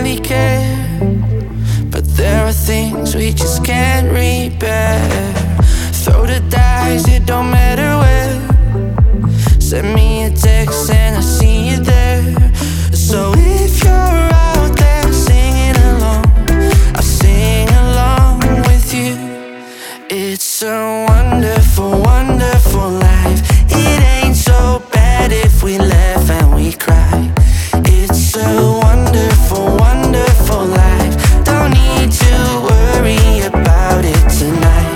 really care, but there are things we just can't repair. Throw the dice, it don't matter where. Send me a text and I see you there. So if you're out there singing along, I'll sing along with you. It's a wonderful, wonderful life. It ain't so bad if we laugh and we cry. It's a wonderful, wonderful life. Don't need to worry about it tonight.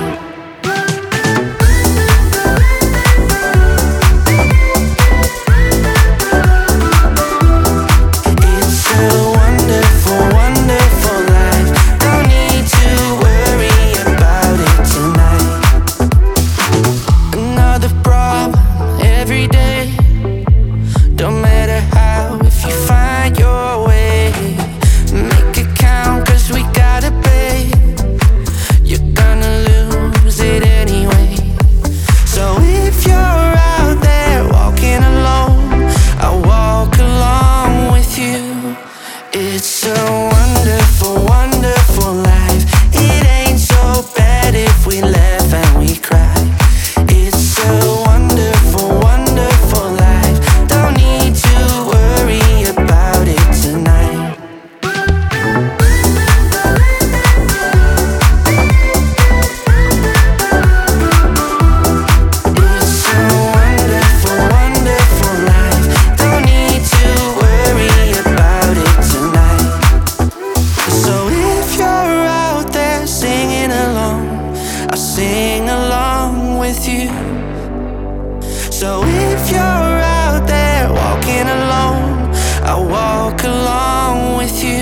Sing along with you. So if you're out there walking alone, I'll walk along with you.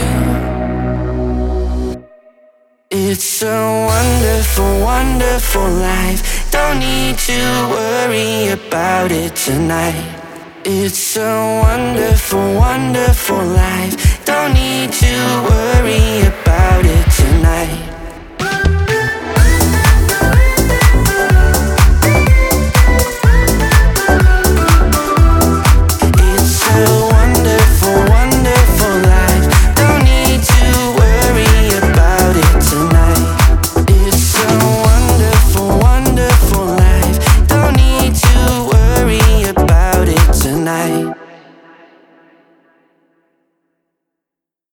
It's a wonderful, wonderful life. Don't need to worry about it tonight. It's a wonderful, wonderful life. Don't need to worry about it